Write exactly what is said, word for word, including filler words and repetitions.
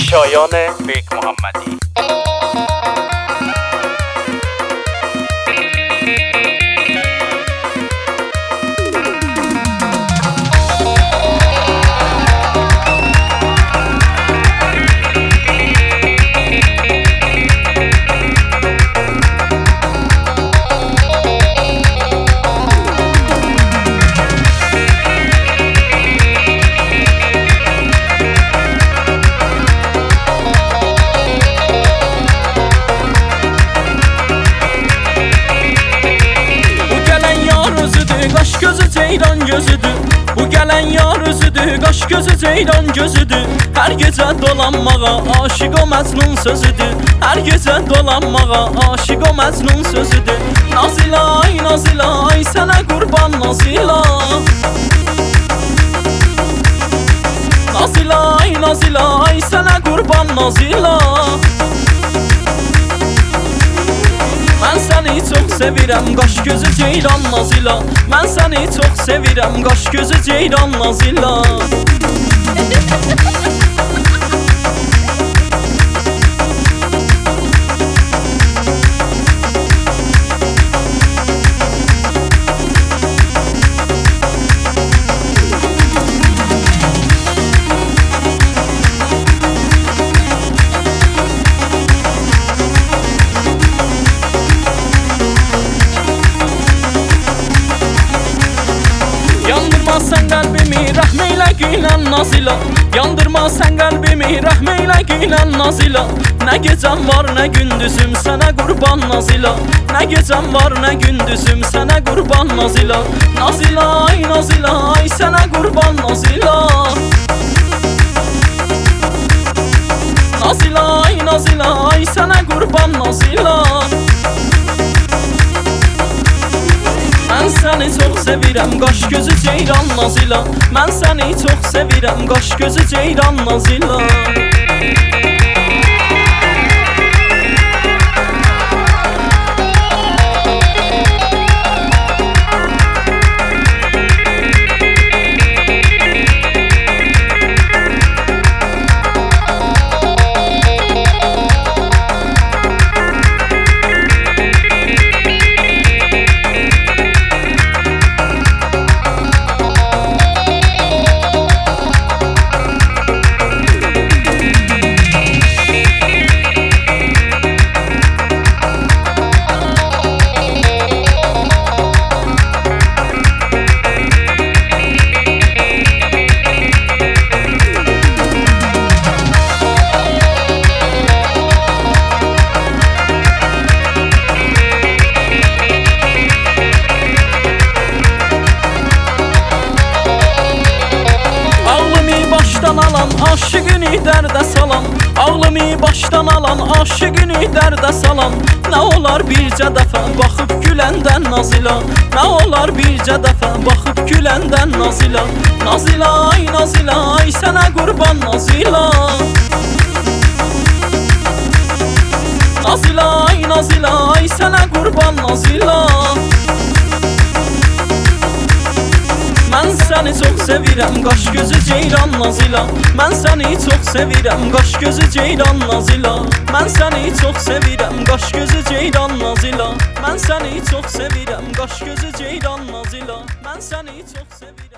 شایان بیگ محمدی. Qaş gözü ceyran gözüdür. Bu gələn yar özüdür. Qaş gözü ceyran gözüdür. Hər gecə dolanmağa aşiq o məcnun sözüdür. Hər gecə dolanmağa aşiq o məcnun sözüdür. Nazilay, Nazilay, sənə qurban Nazilay. Nazilay, Nazilay, sənə qurban Nazilay. Mən səni çox sevirəm, qaş gözü ceyran Nazila. Mən səni çox sevirəm, qaş gözü ceyran Nazila. Yandırma sen kalbimi rahmeyle gülen Nazila. Yandırma sen kalbimi rahmeyle gülen Nazila. Ne gecem var ne gündüzüm sana kurban Nazila. Ne gecem var ne gündüzüm sana kurban Nazila. Nazila, ay Nazila, ay sana kurban Nazila. Nazila, ay Nazila, ay sana kurban Nazila. Mən səni çox sevirəm, qaş gözü ceyran Nazila. Mən səni çox sevirəm, qaş gözü ceyran Nazila. Başdan alan aşıqını dərdə salan. Ağlımı başdan alan aşıqını dərdə salan. Nə olar bircə dəfə baxıb güləndən Nazila. Nə olar bircə dəfə baxıb güləndən Nazila. Nazila, ay Nazila, ay sənə qurban Nazila. Nazila, ay Nazila, ay sənə qurban Nazila. Mən səni çox sevirəm, qaş gözü ceyran Nazila. Mən səni çox sevirəm, qaş gözü ceyran Nazila. Mən səni çox sevirəm, qaş gözü ceyran Nazila. Mən səni çox sevirəm, qaş gözü ceyran Nazila. Mən səni çox sevirəm.